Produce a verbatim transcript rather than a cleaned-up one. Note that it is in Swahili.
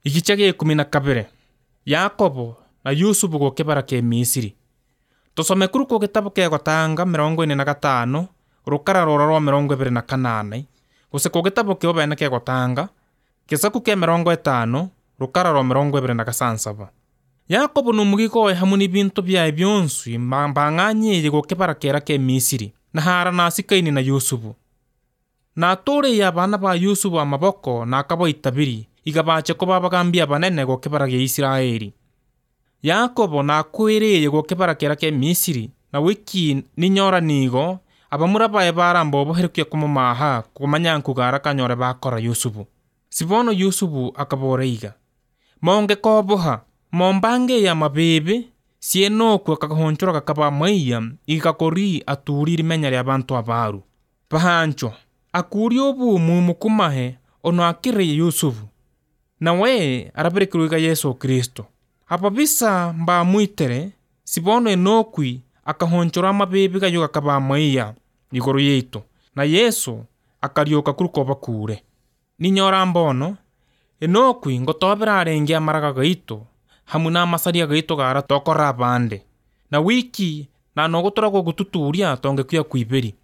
Igice gĩa ikumi na kabere. Yakobo na Yusufu gũkĩbara kĩ Misiri. Tusome kuru ku gitabu kĩa Gotanga mirongo ine na gatano rukara rora rwa mirongo ibiri na kanana guse ku gitabu kĩa Obene kĩa Gotanga kisaku kĩa mirongo itano rukara rwa mirongo ibiri na gasansaba. Yakobo numugigoe hamwe n'ibintu byae byonsi mbang'anyire gũkĩbara kĩra kĩ Misiri na hara na sikaini na Yusufu. Na atũrĩie abana ba Yusufu amaboko na akaboita biri igabache kuba bagambia banene gũkĩbara gĩa Isiraeli. Yakobo na akwĩrĩire gũkĩbara kĩra kĩ Misiri na wiki ninyora nigo abamura bae baramba oboherukia kumumaha kumanya nkugara kanyore bakora Yusufu. Sibono Yusufu akaboreiga monge koboha mombange ya mabebe sieno kwa kakahonchora kakaba maiya igakori aturiri menya ya bantu abaru pahancho akuri obu mumukumahe ono akire Yusufu na we araberekiruga Yesu Kristo hapa bisa mba muitere sibono enokwi akahonchora mabebe gayo kakaba maiya igoro yeito na Yesu akarioka kurukoba kure ninyora mbono enokwi ngotobera arengia maraga gaito hamuna masaria gaito gara tokora bande na wiki na nogotora go gututuria tonge kuya kwiberi